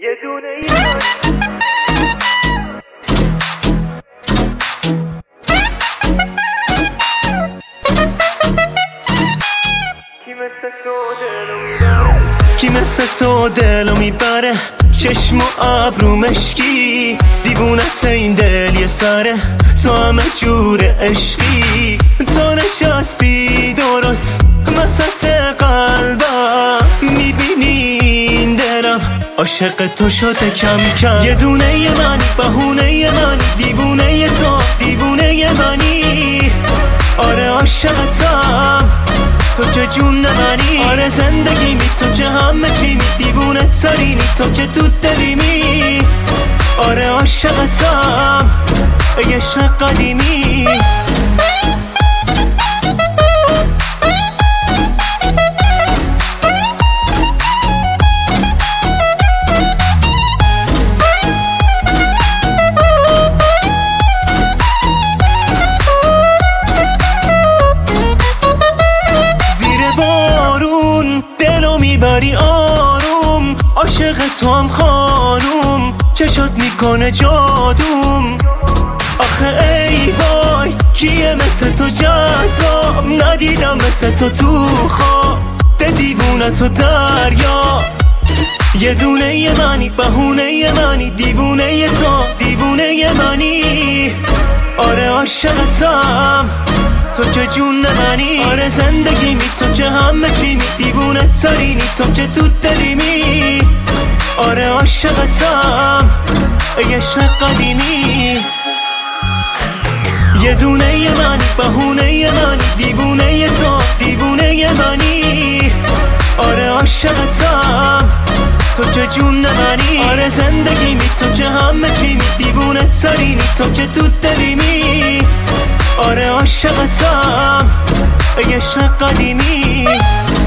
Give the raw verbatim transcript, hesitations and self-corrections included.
یه دونه یه کی مثل تو دلو میبره، چشم و ابرو مشکی، دیوونت این دل یه سره، تو همه جور عشقی، تو نشستی درست وسط قلبم، میبینی این دلم عاشق تو شده کم کم. یه دونه ی منی، بهونه ی منی، دیوونه ی تو، دیوونه ی منی، آره عاشقتم تو که جون منی، آره زندگی می تو که همه چی می، دیوونه ترینی تو که تو دلی می، آره عاشقتم ای عشق قدیمی. بری آروم، عاشق تو هم خانوم، چشات میکنه جادوم، آخه ای وای کیه مثل تو جذاب، ندیدم مثل تو تو خواب، ده دیوونه تو دریا. یه دونه ی منی، بهونه ی منی، دیوونه ی تو، دیوونه ی منی، آره عاشقتم تو که جون منی، آره زندگی می تو که همه چی می، دیوونه ترینی تو که تو دلی می، آره عاشقتم ای عشق قدیمی. یه دونه ی منی، بهونه ی منی، دیوونه ی تو، دیوونه ی منی، آره عاشقتم تو که جون منی، آره زندگی می تو که همه چی می، دیوونه ترینی تو که تو دلی می، آره عاشقتم ای عشق قدیمی.